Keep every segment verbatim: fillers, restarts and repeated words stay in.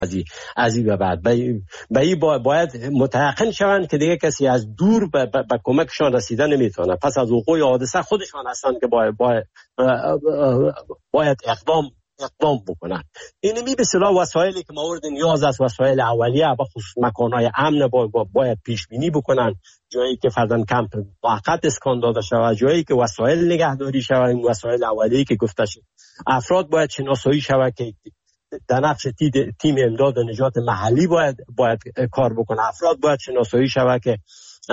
از این به بعد به این باید متيقن شوند که دیگه کسی از دور به, به, به کمکشان رسیدن نمیتونه. پس از وقوع حادثه خودشان هستند که باید باید, باید اقدام اقدام بکنن. این می به اصطلاح وسایلی که مورد نیاز است، وسایل اولیه و خصوص مکانهای امن باید پیش بینی بکنن، جایی که فردن کمپ موقت اسکان داده شود، جایی که وسایل نگهداری شود، این وسایل اولیه که گفته شد. افراد باید شناسایی شود که در نقش تیم امداد و نجات محلی باید باید کار بکنه. افراد باید شناسایی شود که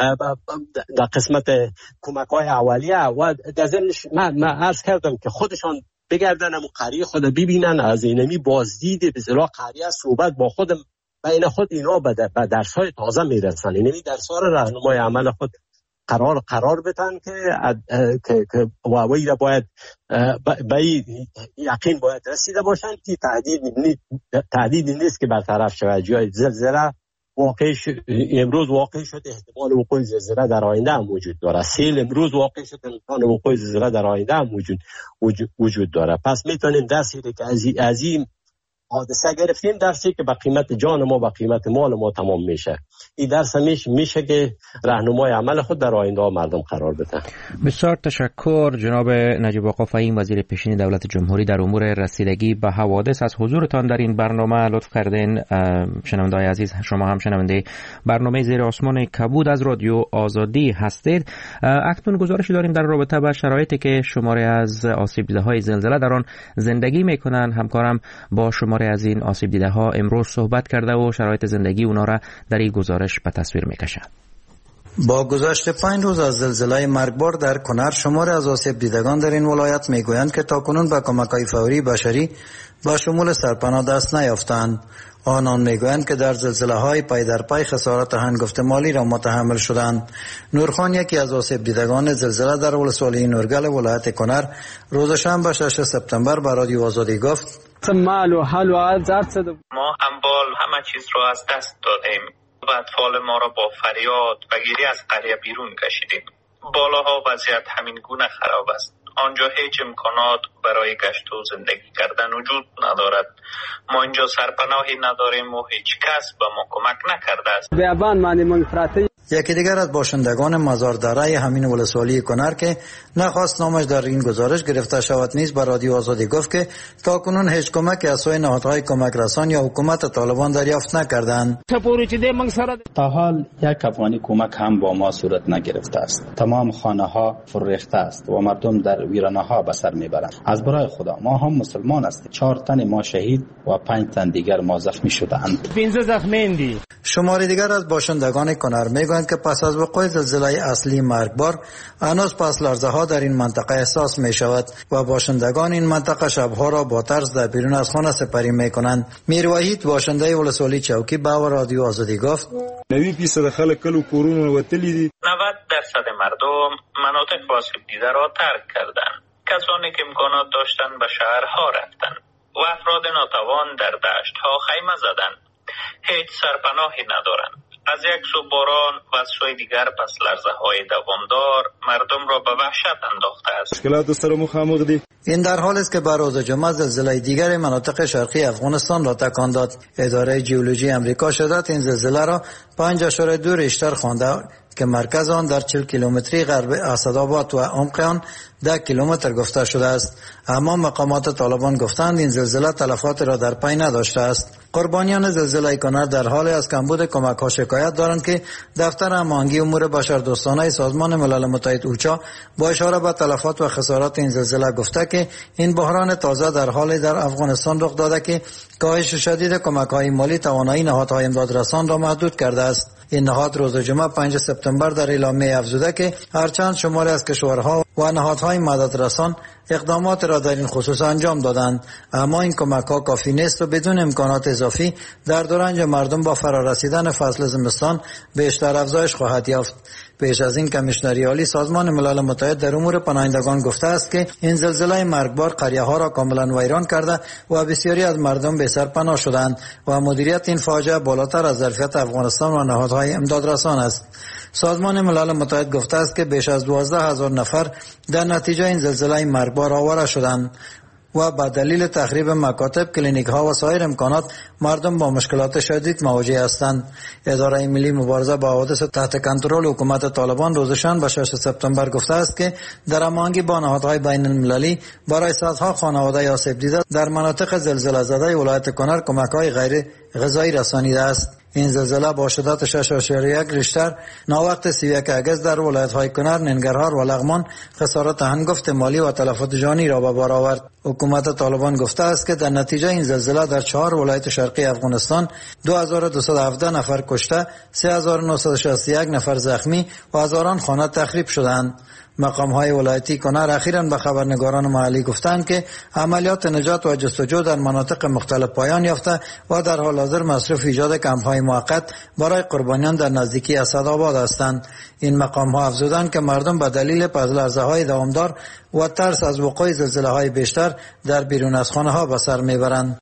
در قسمت کمک‌های اولیه و در ضمنش من عرض کردم که خودشان بگردن و قریه خود ببینن، از اینمی بازدید به اصطلاح قریه صحبت با خود بین خود اینا به درس‌های تازه میرسن. اینمی درس‌ها را راهنمای عمل خود قرار قرار بدن که که که واوی را باید به یقین باید رسیده باشن که تهدید تهدید نیست که برطرف شود. جای زلزله واقع امروز واقع شد، احتمال وقوع زلزله در آینده هم وجود داره. سیل امروز واقع شد، امکان وقوع زلزله در آینده هم وجود وجود داره. پس میتونیم درسی که از این حادثه گرفتیم، درسی که به قیمت جان ما و قیمت مال ما تمام میشه. این درس میشه میشه که راهنمای عمل خود در آینده مردم قرار بده. بسیار تشکر جناب نجیب آقا فهیم، وزیر پیشین دولت جمهوری در امور رسیدگی به حوادث، از حضورتان در این برنامه. لطف کردین. شنونده‌های عزیز، شما هم شنونده برنامه زیر آسمان کبود از رادیو آزادی هستید. اکنون گزارشی داریم در رابطه با شرایطی که شماری از آسیب دیده‌های زلزله در آن زندگی میکنن. همکارم با شما از این آسیب دیده ها امروز صحبت کرده و شرایط زندگی اونا را در این گزارش به تصویر میکشه. با گذشت پنج روز از زلزله مرگبار در کنر، شمار از آسیب دیدگان در این ولایت میگویند که تاکنون به کمک‌های فوری بشری با شمول سرپناه دست نیافتند. آنان میگویند که در زلزله های پای در پای خسارت هنگفت مالی را متحمل شدند. نورخان، یکی از آسیب دیدگان زلزله در ولسوالی نورگل ولایت کنر، روز شنبه ششم سپتامبر به رادیو آزادی گفت: مال و حال و عزت ما اموال همه چیز را از دست دادیم و اطفال ما را با فریاد و گریه از قریه بیرون کشیدیم. بالاها وضعیت همین گونه خراب است. آنجا هیچ امکانات برای گشت و زندگی کردن وجود ندارد. ما اینجا سرپناهی نداریم و هیچ کس به ما کمک نکرده است. بیابان معنی منفرتی. یکی دیگر از باشندگان مزار دره همین ولسوالی کنر که نخواست نامش در این گزارش گرفته شود نیز به رادیو آزادی گفت که تاکنون هیچ کمک از سوی نهادهای کمک رسان یا حکومت طالبان دریافت نکردند. تا حال یک افغانی کمک هم با ما صورت نگرفته است. تمام خانه ها فرریخته است و مردم در ویرانه ها به سر میبرند. از برای خدا ما هم مسلمان هستیم. چهار تن ما شهید و پنج تن دیگر ما زخمی شدند. پنځه زخمی. شماری دیگر از باشندگان کنر میگویند که پس از وقوع زلزله اصلی مرگبار هنوز پس لرزه ها در این منطقه احساس می شود و باشندگان این منطقه شبها را با ترس در بیرون از خانه سپری می کنند. میر وحید، باشنده ولسوالی چوکی، به رادیو آزادی گفت: نوي فیصد خلک کلو کورونه وتلی دي. نود درصد مردم مناطق آسیب دیده را ترک کردند. کسانی که امکانات داشتند به شهرها رفتند و افراد ناتوان در دشت‌ها خیمه زدند. هیچ سرپناهی ندارند. از یک سو باران و از سوی دیگر پس لرزه های دوامدار مردم را به وحشت انداخته است. مشکلات سر مخامخ دی. این در حالی است که بر روز جمعه زلزله دیگر مناطق شرقی افغانستان را تکان داد. اداره ژئولوژی امریکا شدت این زلزله را پنج اشاره دو ریشتر خوانده که مرکز آن در چهل کیلومتری غرب اسدآباد و عمق آن ده کیلومتر گفته شده است. اما مقامات طالبان گفتند این زلزله تلفات را در پی نداشته است. قربانیان زلزله کنر در حال از کمبود کمک ها شکایت دارند که دفتر هماهنگی امور بشردوستانه سازمان ملل متحد اوچا با اشاره به تلفات و خسارات این زلزله گفته که این بحران تازه در حال در افغانستان رخ داده که کاهش شدید کمک های مالی توانایی نهادهای امدادرسان را محدود کرده است. این نهاد روز جمعه پنج سپتامبر در اعلامیه افزوده که هرچند شماری از کشورها و نهادهای مددرسان اقدامات را در این خصوص انجام دادند، اما این کمک ها کافی نیست و بدون امکانات اضافی در دوران مردم با فرارسیدن فصل زمستان بیشتر افزایش خواهد یافت. پیش از این کمیشنری عالی سازمان ملل متحد در امور پناهندگان گفته است که این زلزله مرگبار قریه ها را کاملا ویران کرده و بسیاری از مردم به سر پناه شدند و مدیریت این فاجعه بالاتر از ظرفیت افغانستان و نهادهای امدادرسان است. سازمان ملل متحد گفته است که بیش از دوازده هزار نفر در نتیجه این زلزله مرگبار آواره شدند. و به دلیل تخریب مکاتب، کلینیک ها و سایر امکانات مردم با مشکلات شدید مواجه هستند. اداره ملی مبارزه با حوادث تحت کنترل حکومت طالبان روز شنبه ششم سپتامبر گفته است که در هماهنگی با نهادهای بین المللی برای صدها خانواده آسیب دیده در مناطق زلزله زده ولایت کنر کمک‌های غیر غذایی رسانیده است. این زلزله با شدت شش اشاریه یک ریشتر ناوقت سی و یک اگست در ولایت‌های کنر، ننگرهار و لغمان خسارات هنگفت مالی و تلفات جانی را به بار آورد. حکومت طالبان گفته است که در نتیجه این زلزله در چهار ولایت شرقی افغانستان دو هزار و دویست و هفده نفر کشته، سه هزار و نهصد و شصت و یک نفر زخمی و هزاران خانه تخریب شدند. مقام‌های ولایتی کنر اخیراً به خبرنگاران محلی گفتند که عملیات نجات و جستجو در مناطق مختلف پایان یافته و در حال حاضر مصروف ایجاد کمپ‌های موقت برای قربانیان در نزدیکی اسدآباد هستند. این مقام‌ها افزودند که مردم به دلیل پس‌لرزه‌های دوامدار و ترس از وقوع زلزله‌های بیشتر در بیرون از خانه‌ها به سر می‌برند.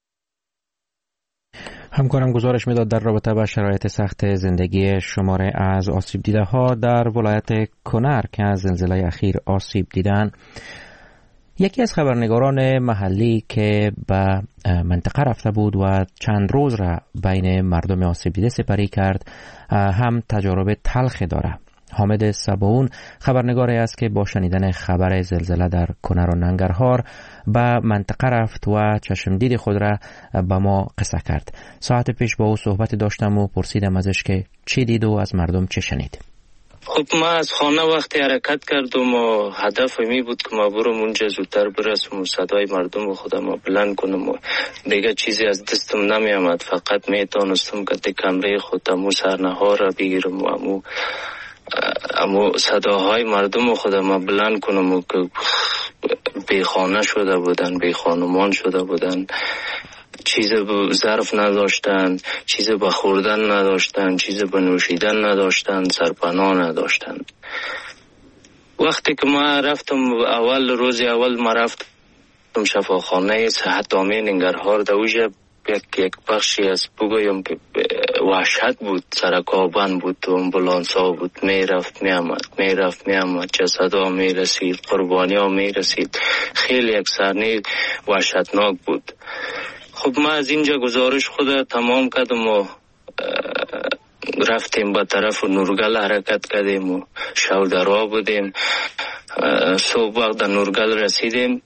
همکارم گزارش میداد در رابطه با شرایط سخت زندگی شماره از آسیب دیده ها در ولایت کنر که از زلزله اخیر آسیب دیدن. یکی از خبرنگاران محلی که به منطقه رفته بود و چند روز را بین مردم آسیب دیده سپری کرد هم تجارب تلخی داره. حامد صباون خبرنگاری است که با شنیدن خبر زلزله در کنر و ننگرهار به منطقه رفت و چشمدید خود را به ما قصه کرد. ساعت پیش با او صحبت داشتم و پرسیدم ازش که چی دید و از مردم چه شنید. خب ما از خانه وقتی حرکت کردم و هدف می بود که ما برم اونجا زودتر برسم و صدای مردم خودم بلند کنم و دیگه چیزی از دستم نمی آمد. فقط می تانستم که کمره خودم و سرنها را بگیرم و امو اما صداهای مردم خودم بلند کنم و که بی خانه شده بودن، بی خانمان شده بودن، چیز به ظرف نداشتن، چیز به خوردن نداشتن، چیز به نوشیدن نداشتن، سرپناه نداشتن. وقتی که ما رفتم اول روز اول ما رفتم شفاخانه صحت عامه ننگرهار دوجه یک یک بخشی از بگویم که وحشت بود، سرکا بند بود، امبولانس ها بود، می رفت می آمد می رفت می آمد، جسد ها می رسید، قربانی ها می رسید، خیلی یک صحنه وحشتناک بود. خب ما از اینجا گزارش خود تمام کردم و رفتیم به طرف نورگل حرکت کردیم و شودرها بودیم. صبح وقت در نورگل رسیدیم،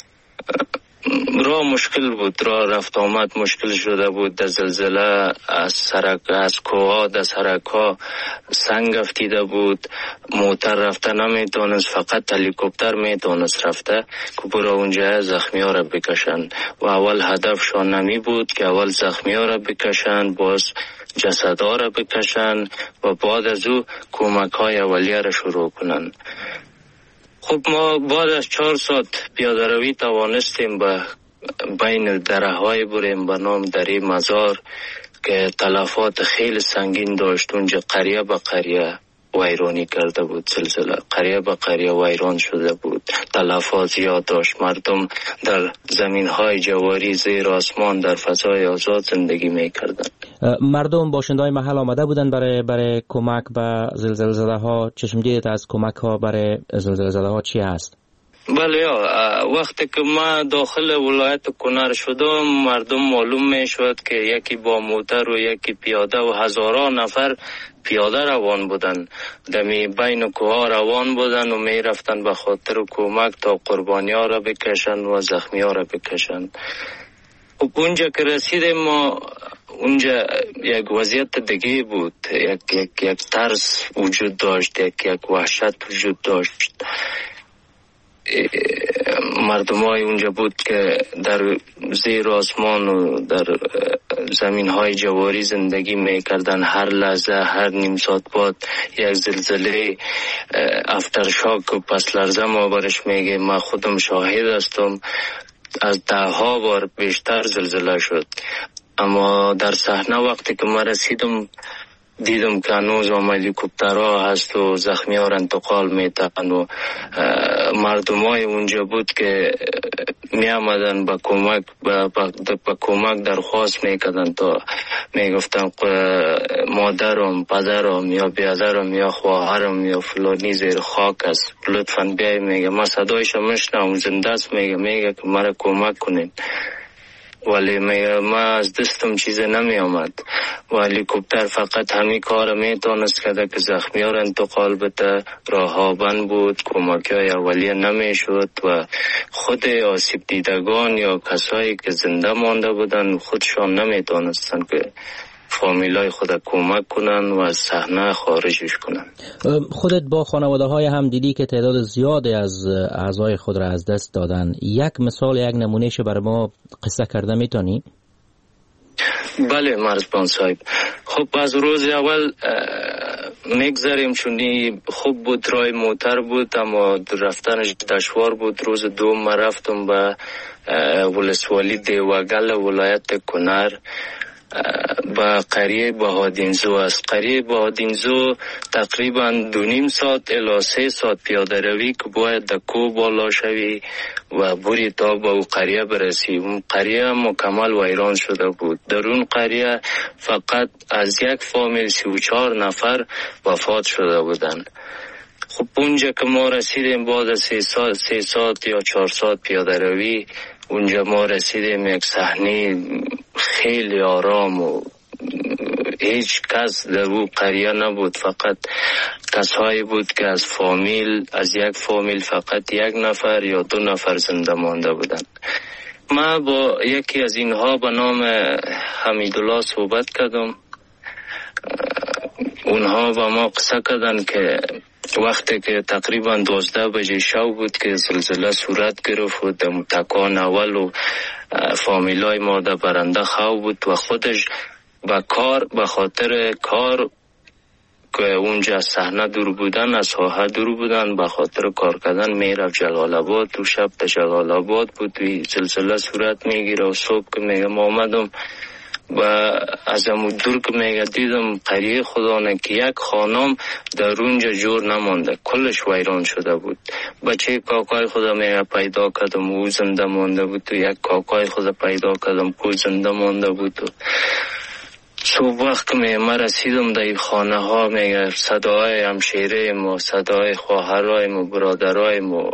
راه مشکل بود، راه رفت آمد مشکل شده بود. در زلزله از سرک از کوها در سرک ها سنگ افتیده بود، موتر رفته نمیتونست، فقط هلیکوپتر میتونست رفته که برای اونجا زخمی ها را بکشن و اول هدفشان نمی بود که اول زخمی ها را بکشن، باز جسد ها را بکشن و بعد از او کمک های اولیه را شروع کنن. خب ما بعد از چهار ساعت پیاده روی توانستیم به بین دره های بریم به نام دره مزار که تلفات خیلی سنگین داشت. اونجا قریه به قریه ویرانی کرده بود زلزله، قریه به قریه ویران شده بود، تلفات زیاد داشت. مردم در زمین های جواری زیر آسمان در فضای آزاد زندگی می کردن. مردم باشنده های محل آمده بودن برای برای کمک به زلزله زده ها. چشم دیدت از کمک ها برای زلزله زده ها چی هست؟ بله یا وقتی که ما داخل ولایت کنر شدم مردم معلوم می شد که یکی با موتر و یکی پیاده و هزاران نفر پیاده روان بودن، دمی بین کوها روان بودن و می رفتن به خاطر کمک تا قربانی ها را بکشن و زخمی ها را بکشن. و اونجا که رسیدیم ما اونجا یک وضعیت دیگه بود، یک یک یک ترس وجود داشت، یک یک وحشت وجود داشت. مردم های اونجا بود که در زیر آسمان و در زمین های جواری زندگی می کردن. هر لحظه هر نیم ساعت بعد یک زلزله افترشاک و پس لرزه ما برش میگه. ما خودم شاهد هستم، از ده ها بار بیشتر زلزله شد. اما در صحنه وقتی که ما رسیدم دیدم که هنوز هم هلیکوپترها هست و زخمی ها را انتقال میتن و مردم های اونجا بود که می آمدن با کمک با, با, با کمک درخواست میکردن تا میگفتن مادرم، پدرم یا بیادرم یا خواهرم یا فلانی زیر خاک است، لطفاً بیای. میگه ما صدایش میشنوم، زنده است. میگه میگه که مرا کمک کنین. ولی ما از دستم چیز نمی آمد و هلیکوپتر فقط همین کار میتونست کرده که زخمی ها را انتقال بده. راه ها بند بود، کمک های اولیه نمی شد و خود آسیب دیدگان یا کسایی که زنده مانده بودن خودشان نمیتونستن که فامیلای خود کمک کنن و از صحنه خارجش کنن. خودت با خانواده های هم دیدی که تعداد زیادی از اعضای خود را از دست دادن. یک مثال، یک نمونهش برای ما قصه کرده میتونی؟ بله مرزبان صاحب. خب از روز اول میگذاریم چونی خوب بود، رای موتر بود اما رفتنش دشوار بود. روز دوم من رفتم به ولسوالی دیوگل ولایت کنر با قریه بهادینزو است. قریه بهادینزو تقریبا دو نیم ساعت الی سه ساعت پیاده روی که باید در کوه بالا شوی و بری تا به او قریه برسی. اون قریه مکمل ویران شده بود. در اون قریه فقط از یک فامیل سی و چهار نفر وفات شده بودن. خب اونجا که ما رسیدیم بعد سه ساعت سه ساعت یا چهار ساعت پیاده روی اونجا ما رسیدیم یک صحنه خیلی آرام و هیچ کس در او قریه نبود، فقط کسایی بود که از فامیل از یک فامیل فقط یک نفر یا دو نفر زنده مانده بودند. ما با یکی از اینها به نام حمیدالله صحبت کردم. اونها با ما قصه کردن که وقتی که تقریبا دوازده بجه شب بود که زلزله صورت گرفت و در تکان اول و فامیلای ما در برنده خواب بود و خودش با کار به خاطر کار که اونجا صحنه دور بودن، از ساحه دور بودن، به خاطر کار کردن میرفت جلال آباد. تو شب تا جلال آباد بود و زلزله صورت میگیره و صبح که میگه ما آمدم و از امو دور که میگه دیدم قریه خدا نه که یک خانم در اونجا جور نمانده، کلش ویران شده بود. بچه کاکای خدا میگه پیدا کردم او زنده مانده بود و یک کاکای خدا پیدا کردم او زنده مانده بود. و صبح وقت که میگه من رسیدم در خانه ها میگه صدای همشیره ما، صدای خواهرای ما، برادرای ما،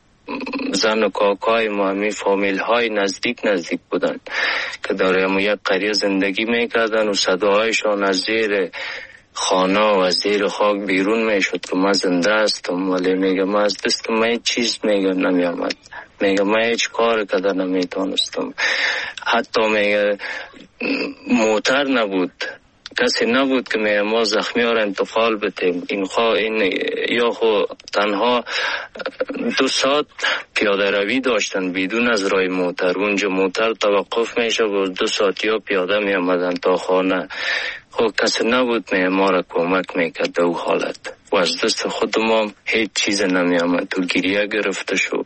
زن و کاکای ما، همی فامیل های نزدیک نزدیک بودن که در همون یک قریه زندگی میکردن و صداهایشان از زیر خانه و از زیر خاک بیرون میشد که من زنده هستم. ولی میگه من از دست من هیچ چیز میگه نمیامد، میگه من هیچ کار کده نمیتونستم. حتی میگه موتر نبود، کسی نبود که میگه ما زخمی ها را انتقال بتیم. این خواه این یا خو تنها دو ساعت پیاده روی داشتن بدون از رای موتر. اونجا موتر توقف میشه و دو ساعت یا پیاده می آمدن تا خانه. خب کسی نبود میگه ما را کمک میکرد در او حالت و از دست خود ما هیچ چیز نمی آمد. تو گریه گرفته شو،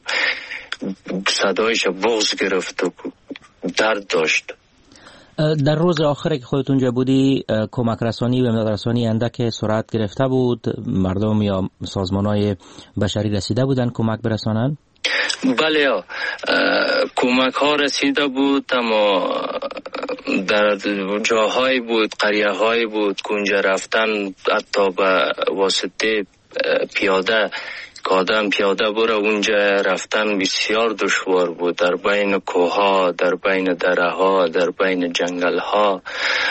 صدایش بغض گرفت و درد داشت. در روز آخری که خودت اونجا بودی کمک رسانی و امداد رسانی اندک سرعت گرفته بود؟ مردم یا سازمان‌های بشری رسیده بودن کمک برسانن؟ بله، کمک ها رسیده بود اما در جاهای بود، قریه های بود که اونجا رفتن حتی به واسطه پیاده که آدم پیاده بره اونجا رفتن بسیار دشوار بود. در بین کوها، در بین دره ها، در بین جنگل ها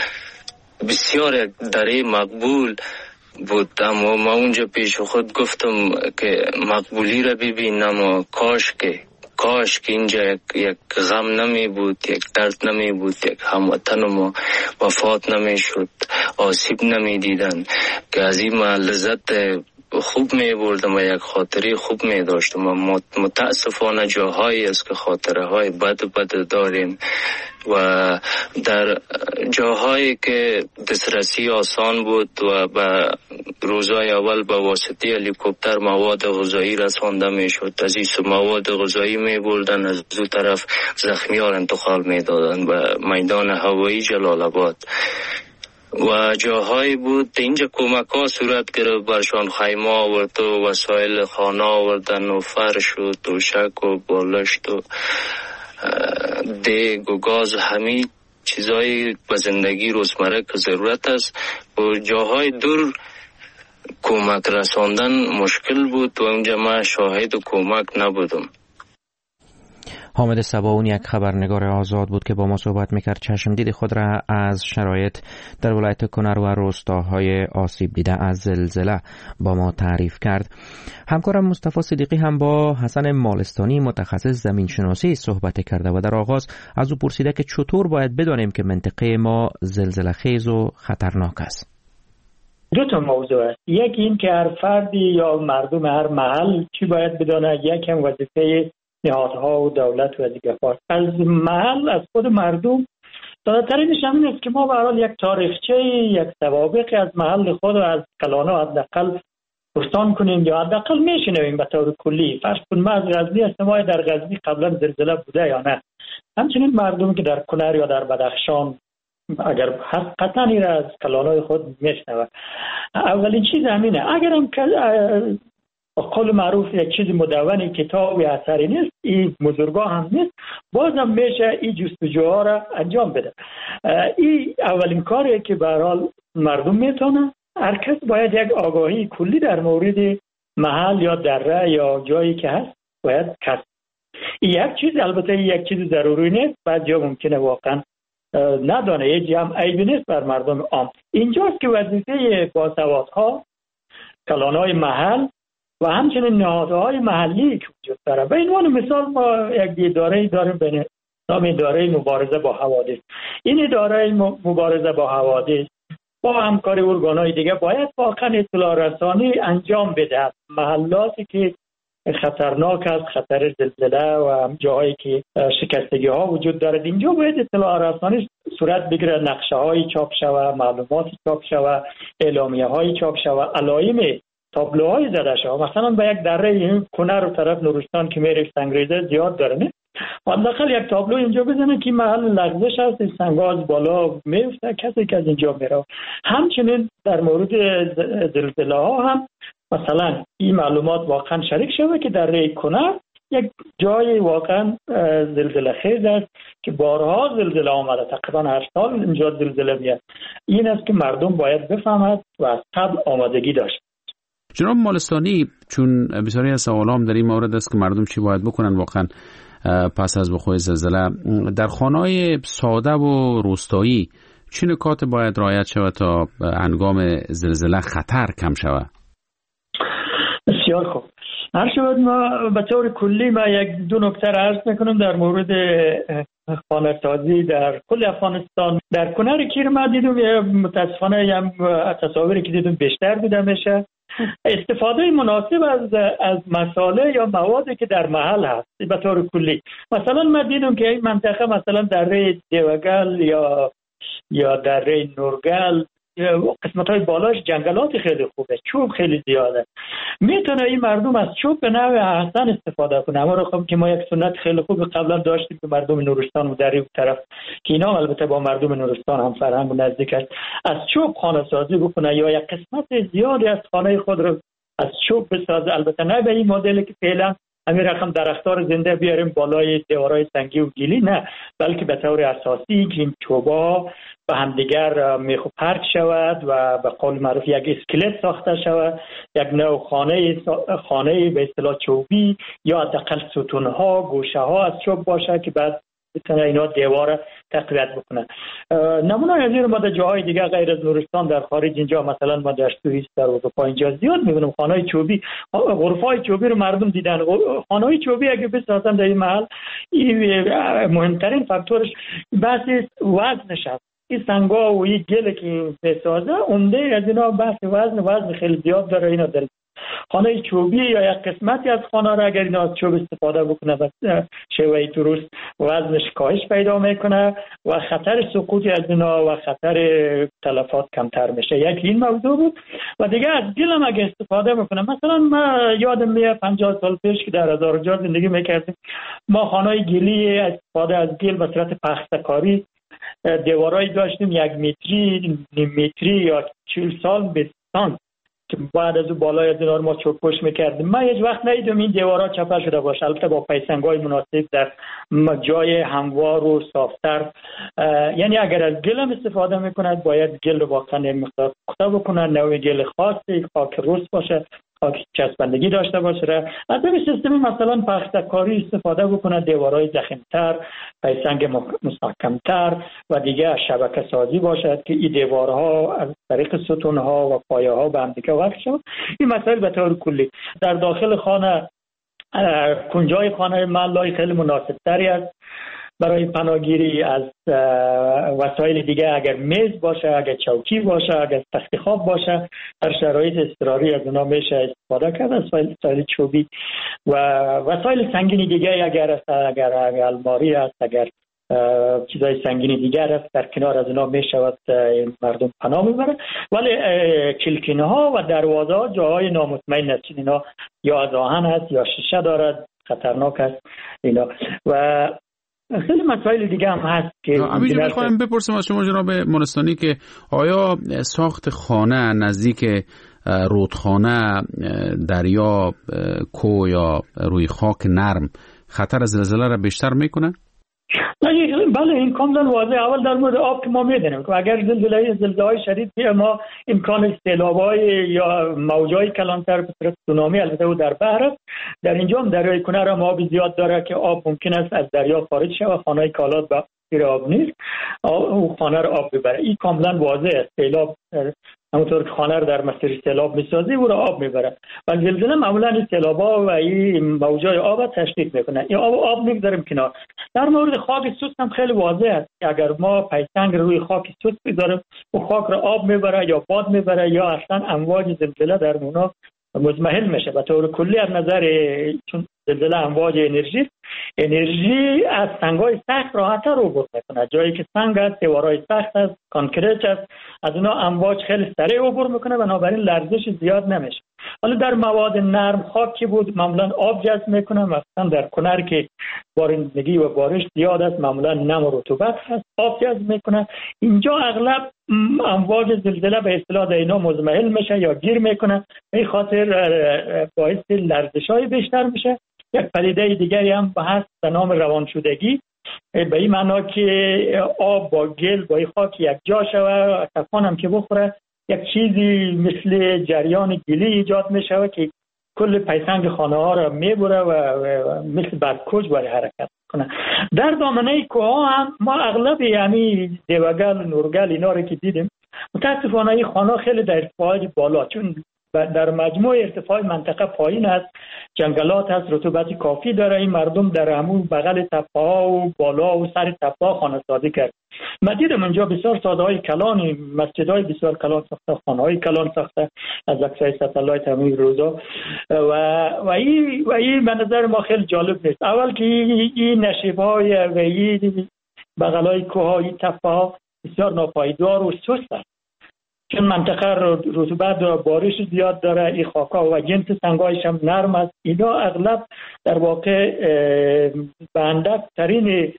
بسیار دره مقبول بود. اما ما اونجا پیش خود گفتم که مقبولی را ببینم و کاش که کاش که اینجا یک, یک غم نمی بود، یک درد نمی بود، یک هموطن ما وفات نمی شد، آسیب نمی دیدن که از این لذت خوب می بردم و یک خاطری خوب می داشتم. و متاسفانه جاهایی است که خاطره های بد بد داریم و در جاهایی که دسترسی آسان بود و به روزهای اول به واسطه هلیکوپتر مواد غذایی رسانده می شد. از این مواد غذایی می بردن، از دو طرف زخمی ها انتقال می دادن به میدان هوایی جلال آباد. و جاهایی بود اینجا کمک ها صورت گرفت، برشان خیمه آورد و وسایل خانه آوردن و فرش و دوشک و بالشت و دیگ و گاز، همه چیزای به زندگی روزمره که ضرورت است و جاهای دور کمک رساندن مشکل بود و اونجا من شاهد و کمک نبودم. حامد صباحون یک خبرنگار آزاد بود که با ما صحبت میکرد. چشمدید خود را از شرایط در ولایت کنر و روستاهای آسیب دیده از زلزله با ما تعریف کرد. همکارم مصطفی صدیقی هم با حسن مالستانی متخصص زمین شناسی صحبت کرده و در آغاز از او پرسیده که چطور باید بدانیم که منطقه ما زلزله خیز و خطرناک است. دو تا موضوع است. یکی این که هر فردی یا مردم هر محل چی باید بداند، یک هم وظیفه نهادها و دولت و دیگه فرد. از محل، از خود مردم ساده ترینش همین است که ما به هر حال یک تاریخچه، یک سوابق از محل خود و از کلانه حداقل پرسان کنیم یا حداقل میشنویم به طور کلی. فرض کنیم ما از غزنی هستیم، ما در غزنی قبلا زلزله بوده یا نه. همچنین مردم که در کنر یا در بدخشان اگر هست قطعا این از کلانه خود میشنوه. اولین چیز همینه. اگر هم قول معروف یک چیز مدونی کتابی اثری نیست، این بزرگا هم نیست، بازم میشه این جستجوها را انجام بده. این اولین کاریه که به هر حال مردم میتونه. هر کس باید یک آگاهی کلی در مورد محل یا دره یا جایی که هست باید کسب. این یک چیز، البته یک چیز ضروری نیست، بعد جا ممکنه واقعا ندانه، یه جمع عیبی نیست بر مردم عام. اینجاست که وظیفه باسوادها، کلانهای محل و همچنین نهادهای محلی که وجود داره. به عنوان مثال ما یک اداره داریم به نام اداره مبارزه با حوادث. این اداره مبارزه با حوادث با همکاری ارگان‌های دیگه باید واقعا اطلاع رسانی انجام بده. محلاتی که خطرناک است، خطر زلزله و جاهایی که شکستگی ها وجود دارد، اینجا باید اطلاع رسانی صورت بگیره، نقشه های چاپ شود، معلومات چاپ شود، اعلامیه های چاپ شود، علائم تابلوهای زده شود. مثلا به یک دره کنر و طرف نورستان که میره سنگریزه زیاد داره، نه حداقل یک تابلو اینجا بزنه که محل لغزش هست، سنگاز بالا میفته، کسی که از اینجا میره. همچنین در مورد زلزله ها هم مثلا این معلومات واقعا شریک شده که در ری کنر یک جای واقعا زلزله خیز است که بارها زلزله آمده، تقریبا هر سال اینجا زلزله میاد. این است که مردم باید بفهمد و از قبل آمادگی داشت. جناب مالستانی، چون بسیاری از سوالام در این مورد است که مردم چی باید بکنن واقعا پس از وقوع زلزله، در خانه‌های ساده و روستایی چه نکات باید رعایت شود تا هنگام زلزله خطر کم شود؟ بسیار خوب. هر شود ما به طور کلی ما یک دو نکته عرض میکنم در مورد خانه سازی در کل افغانستان. در کنر کیر ما دیدم متاسفانه هم تصاویری که دیدم بیشتر دیده میشه. استفاده مناسب از از مساله یا موادی که در محل هست به طور کلی. مثلا ما دیدم که این منطقه مثلا دره دیوگل یا یا دره نورگل قسمت های بالاش جنگلات خیلی خوبه، چوب خیلی زیاده، میتونه این مردم از چوب به نوع احسن استفاده کنه. اما رقم که ما یک سنت خیلی خوب قبلا داشتیم که مردم نورستان و دری طرف که اینا البته با مردم نورستان هم فرهنگ و نزدیک است، از چوب خانه سازی بکنه یا یک قسمت زیادی از خانه خود رو از چوب بسازه. البته نه به این مدلی که فعلا همین رقم درختار زنده بیاریم بالای دیوارهای سنگی و گیلی، نه، بلکه به طور اساسی که این چوبا به همدیگر میخو پرک شود و به قول معروف یک اسکلت ساخته شود، یک نوع خانه خانه به اصطلاح چوبی یا حداقل ستونها گوشه ها از چوب باشه که بعد بتونه اینا دیوار تقویت بکنه. نمونه از این ما در جاهای دیگه غیر از نورستان در خارج اینجا مثلا ما در سوئیس در اروپا اینجا زیاد میبینیم خانه‌های چوبی، غرفه‌های چوبی رو مردم دیدن. خانه‌های چوبی اگه بسازن در این محل، این مهمترین فاکتورش بحث وزنش است. این سنگا و این گل که بسازه عمده از اینا بحث وزن وزن خیلی زیاد داره. اینا در خانه چوبی یا یک قسمتی از خانه را اگر اینا از چوب استفاده بکنه و شیوه درست وزنش کاهش پیدا میکنه و خطر سقوط از اینا و خطر تلفات کمتر میشه. یک این موضوع بود. و دیگه از گل هم اگر استفاده میکنه، مثلا ما یادم میاد پنجاه سال پیش که در هزارجا زندگی میکردیم، ما خانه گلی استفاده از گل به صورت پخته‌کاری دیوارایی داشتیم یک متری، نیم متری یا چهل سال بستان که بعد از اون بالای از اینا ما چوب‌پوش میکردیم. من هیچ وقت ندیدم این دیوارها چپه شده باشه، البته با پیسنگ‌های مناسب در جای هموار و صافتر. یعنی اگر از گل هم استفاده میکند باید گل رو واقعا مقدار پخته بکنن، نوع گل خاصی، خاک رس باشه، خاک چسبندگی داشته باشه. از این سیستم مثلا پخته‌کاری استفاده بکنه، دیوارهای ضخیم‌تر، پیسنگ مستحکم‌تر و دیگه شبکه سازی باشد که این دیوارها از طریق ستون‌ها و پایه‌ها به هم دیگه وصل شود. این مسائل به طور کلی در داخل خانه، کنجای خانه محلای خیلی مناسب تری است برای پناهگیری از وسایل دیگه. اگر میز باشه، اگر چوکی باشه، اگر تخت خواب باشه، در شرایط اضطراری از اونا میشه استفاده کرد، از وسایل چوبی و وسایل سنگینی دیگه اگر است، اگر الماری است، اگر چیزای سنگینی دیگر است در کنار از اونا میشود مردم پناه میبره. ولی کلکینه ها و دروازه ها جاهای نامطمئن است، اینا یا از آهن است یا شیشه دارد، خطرناک است اینا و خیلی مسائل دیگه هم هست که همینجا میخوایم بپرسم از شما جناب مونستانی که آیا ساخت خانه نزدیک رودخانه، دریا، کوه یا روی خاک نرم خطر زلزله را بیشتر میکنه؟ بله این کاملا واضحه. اول در مورد آب که ما میدونیم که اگر زلزله زلزله‌های شدید بیاد ما امکان سیلاب‌های یا موج‌های کلانتر به صورت سونامی البته او در بحر است. در اینجا هم دریای کنر هم آب زیاد داره که آب ممکن است از دریا خارج شه و خانه‌های کالات به زیر آب نیست، او خانه رو آب ببره. این کاملا واضح است. سیلاب همونطور که خانه رو در مسیر سیلاب میسازی او رو آب میبره و زلزله معمولا این سیلاب‌ها و این موجای آب تشدید میکنه. این آب آب میگذاریم کنار. در مورد خاک سوست هم خیلی واضح است. اگر ما پیسنگ روی خاک سوست بذاریم و خاک رو آب میبره یا باد میبره یا اصلا امواج زلزله در اونا مزمحل میشه. به طور کلی از نظر چون زلزله امواج انرژی انرژی از سنگ‌های سخت راحت‌تر عبور میکنه. جایی که سنگ است، دیوارهای سخت است، کانکریت است، از اونا امواج خیلی سریع عبور میکنه و بنابراین لرزش زیاد نمیشه. حالا در مواد نرم خاکی بود معمولا آب جذب میکنه، مثلا در کنر که بارندگی و بارش زیاد است معمولا نم و رطوبت هست، آب جذب میکنه. اینجا اغلب امواج زلزله به اصطلاح اینا مزمحل میشه یا گیر میکنه، به خاطر باعث لرزش‌های بیشتر میشه. یک پدیده دیگری هم هست به نام روانشدگی، به این معنا که آب با گل با خاک یک جا شوه، طوفان هم که بخوره یک چیزی مثل جریان گلی ایجاد میشه که کل پیسنگ خانه ها را میبره و مثل برکوج برای حرکت کنه. در دامنه کوه ها هم ما اغلب یعنی دیوگل، نورگل اینا رو که دیدیم متاسفانه این خانه خیلی در ارتفاعات بالا، چون در مجموع ارتفاع منطقه پایین است، جنگلات هست، رطوبت کافی داره. این مردم در همون بغل تپه ها و بالا و سر تپه ها خانه سازی کرد. من دیدم اونجا بسیار ساده های کلان، مسجد های بسیار کلان ساخته، خانه های کلان ساخته از عکسای ستلایت همین روزا و و این و این به نظر ما خیلی جالب نیست. اول که این نشیب های و این بغل های کوه های تپه ها بسیار ناپایدار و سست است، چون منطقه رطوبت و بارش زیاد داره. این خاکا و جنس سنگایش هم نرم است. اینا اغلب در واقع به اندک ترین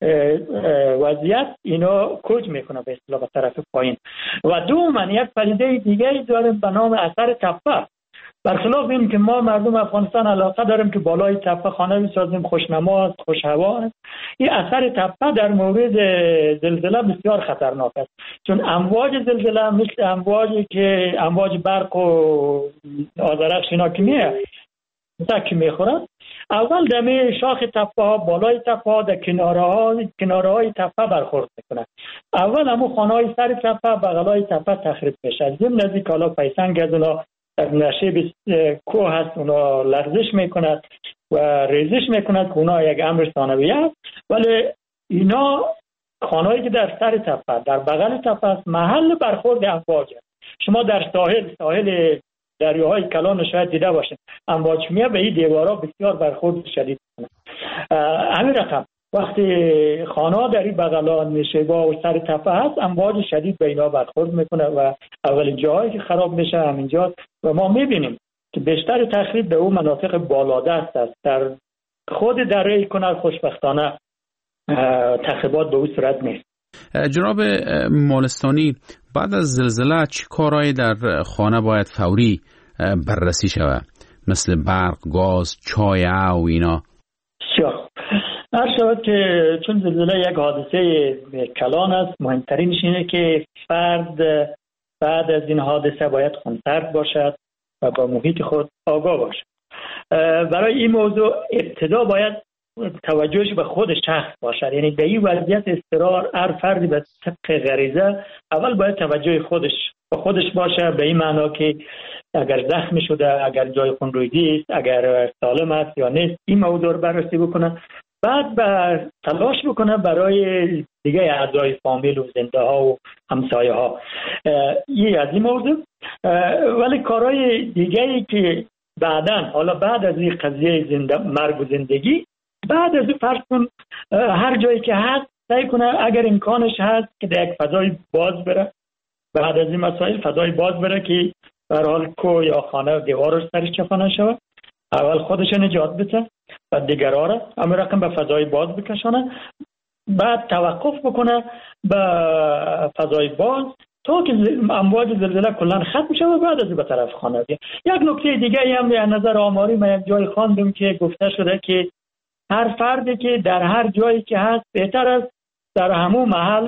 وضعیت اینا کوچ میکنه به اصطلاح به طرف پایین. و دوم یک پدیده دیگری داریم به نام اثر تپه. برخلاف این که ما مردم افغانستان علاقه داریم که بالای تپه خانه بسازیم، خوشنما است، خوش هوا است، این اثر تپه در مورد زلزله بسیار خطرناک است، چون امواج زلزله مثل امواجی که امواج برق و آذرخش اینا که میه تکی میخورد، اول دمه شاخ تپه ها، بالای تپه ها، در کناره ها کناره های تپه برخورد میکنه. اول همون خانه های سر تپه، بغلای تپه تخریب میشه. از این نزدیک حالا پیسنگ از اونا در نشیب کوه هست، اونا لرزش میکند و ریزش میکند که اونا یک امر ثانویه است. ولی اینا خانهایی که در سر تپه، در بغل تپه است، محل برخورد امواج است. شما در ساحل ساحل دریاهای کلان شاید دیده باشید، امواج میاد به این دیوارا بسیار برخورد شدید کنه. همین رقم وقتی خانه در این بغلان نشیبا و سر تپه هست، امواج شدید به اینا برخورد میکنه و اولین جاهایی که خراب میشه همینجا و ما میبینیم که بیشتر تخریب به اون مناطق بالادست است. در خود دره کنر خوشبختانه تخریبات به اون صورت نیست. جناب مالستانی، بعد از زلزله چه کارهایی در خانه باید فوری بررسی شود؟ مثل برق، گاز، چای و اینا. بسیار هر شود که چون زلزله یک حادثه کلان است، مهمترینش اینه که فرد بعد از این حادثه باید خونسرد باشد و با محیط خود آگاه باشد. برای این موضوع ابتدا باید توجهش به خود شخص باشد، یعنی در این وضعیت اضطرار هر فردی به طبق غریزه اول باید توجه خودش به خودش باشه، به این معنا که اگر زخمی شده، اگر جای خونریزی است، اگر سالم است یا نیست، این موضوع رو بررسی بکنه. بعد به تلاش بکنه برای دیگه اعضای فامیل و زنده ها و همسایه ها. این از این موضوع. ولی کارهای دیگه‌ای که بعداً، حالا بعد از این قضیه زنده مرگ و زندگی، بعد از فرض کن هر جایی که هست سعی کنه اگر امکانش هست که در یک فضای باز بره، بعد از این مسائل فضای باز بره که به هر حال کو یا خانه و دیوار رو سرش چپا نشود، اول خودش نجات بده و دیگرها را همه رقم به فضای باز بکشانه، بعد توقف بکنه به فضای باز تا که امواج زلزله کلا ختم شود و بعد از به طرف خانه بیاد. یک نکته دیگه هم در نظر آماری من یک جای خواندم که گفته شده که هر فردی که در هر جایی که هست بهتر است در همون محل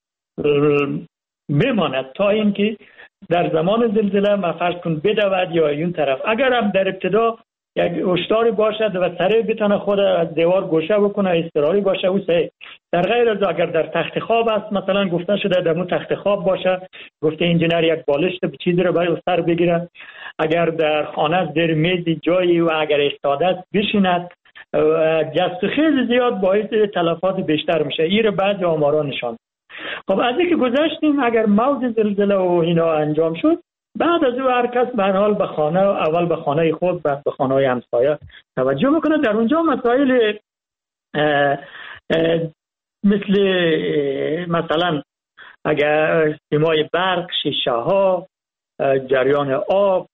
بماند تا اینکه در زمان زلزله ما فرض کن بدود یا این طرف. اگر هم در ابتدا یک هشداری باشد و سریع بتونه خود از دیوار گوشه بکنه، اضطراری باشه او سه. در غیر از اگر در تخت خواب است، مثلا گفته شده در اون تخت خواب باشه، گفته انجینر یک بالشت به چیزی رو برای سر بگیره. اگر در خانه است در میز جایی و اگر ایستاده است بشیند. جست خیلی زیاد باعث تلفات بیشتر میشه. این رو بعضی آمارا نشان. خب از اینکه گذشتیم، اگر موج زلزله و اینا انجام شد، بعد از او هر کس به هر حال به خانه، اول به خانه خود بعد به خانه های همسایه توجه میکنه. در اونجا مسائل اه اه مثل مثلا اگر سیمای برق، شیشه ها، جریان آب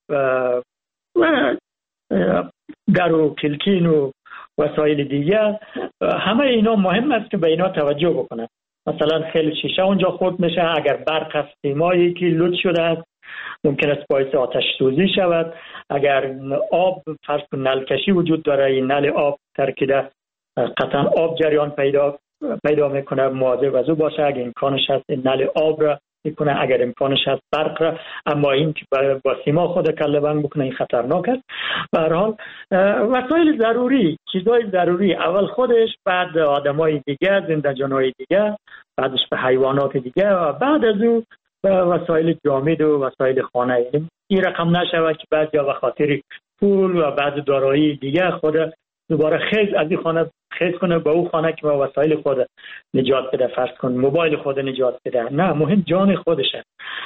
و در و کلکین و وسایل دیگه، همه اینا مهم است که به اینا توجه بکنه. مثلا خیلی شیشه اونجا خورد میشه، اگر برق است سیمایی که لود شده است ممکن است باعث آتش سوزی شود. اگر آب فرض کن نل کشی وجود داره، این نل آب ترکیده قطعا آب جریان پیدا پیدا میکنه، مواظب از او باشه. اگر امکانش هست نل آب را میکنه، اگر امکانش هست برق را، اما این که با سیما خود کله بند بکنه این خطرناک است. به هر حال وسایل ضروری، چیزای ضروری، اول خودش، بعد آدمای دیگه، زنده جانای دیگه، بعدش به حیوانات دیگه و بعد از او به وسایل جامد و وسایل خانه. این رقم نشود که بعد یا به خاطر پول و بعد دارایی دیگه خود دوباره خیز از این خانه خیز کنه به اون خانه که با وسایل خود نجات بده، فرض کن موبایل خود نجات بده. نه، مهم جان خودشه.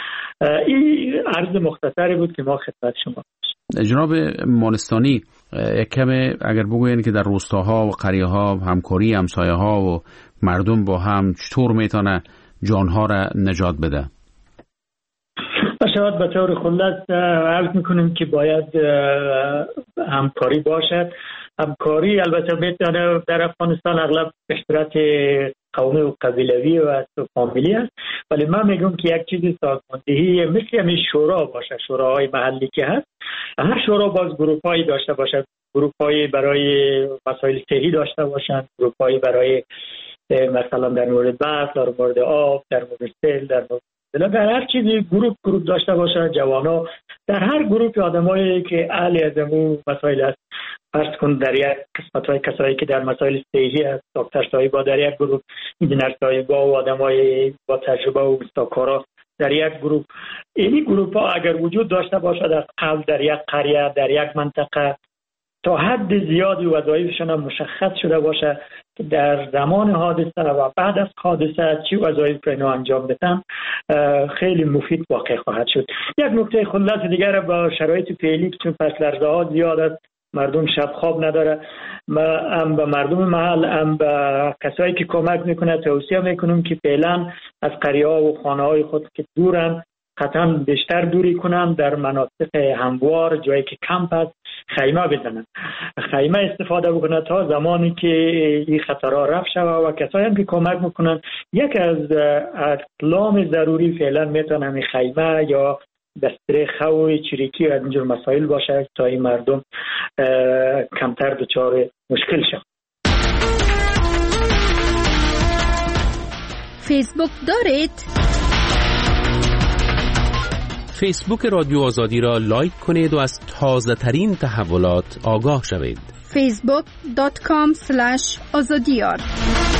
این عرض مختصری بود که ما خدمت شما. جناب مالستانی، یک کمی اگر بگوین که در روستاها و قریه‌ها همکاری همسایه ها و مردم با هم چطور میتونه جانها را نجات بده؟ شاید به طور خلاص عرض میکنیم که باید همکاری باشد. همکاری البته میتونه در افغانستان اغلب به صورت قومی و قبیلوی و فامیلی است، ولی من میگم که یک چیزی سازماندهی مثل همین شورا باشه، شوراهای محلی که هست. هر شورا باز گروپایی داشته باشه، گروپایی برای مسائل صحی داشته باشند، گروپایی برای مثلا در مورد برق، در مورد آب، در مورد سیل، در مورد در هر چیزی گروپ گروپ داشته باشه. جوانا در هر گروپ آدمایی که اهل از اون مسائل است، فرض کن در یک قسمت‌های کسایی که در مسائل صحی است، دکتر صاحبا در یک گروپ، انجینر صاحبا و آدمای با تجربه و استاکارا در یک گروپ. این گروپ ها اگر وجود داشته باشه در قبل در یک قریه، در یک منطقه، تا حد زیادی وظایفشون مشخص شده باشه که در زمان حادثه و بعد از حادثه چی وظایف رو انجام بدن، خیلی مفید واقع خواهد شد. یک نکته خلاص دیگر با شرایط فعلی که چون فصل لرزه ها زیاد است، مردم شب خواب نداره، ما هم به مردم محل هم به کسایی که کمک میکنه توصیه میکنم که فعلا از قریه ها و خانه های خود که دورن قطعا بیشتر دوری کنن، در مناطق هموار، جایی که کمپ است خیمه بزنن، خیمه استفاده بکنن تا زمانی که این خطرها رفع شود و کسایی هم که کمک میکنن. یک از اقلام ضروری فعلا میتونه همین خیمه یا دستره خوی چریکی و اینجور مسائل باشه تا این مردم کمتر دچار مشکل شد. فیسبوک دارید؟ فیسبوک رادیو آزادی را لایک کنید و از تازه ترین تحولات آگاه شوید. فیسبوک دات کام اسلش آزادیار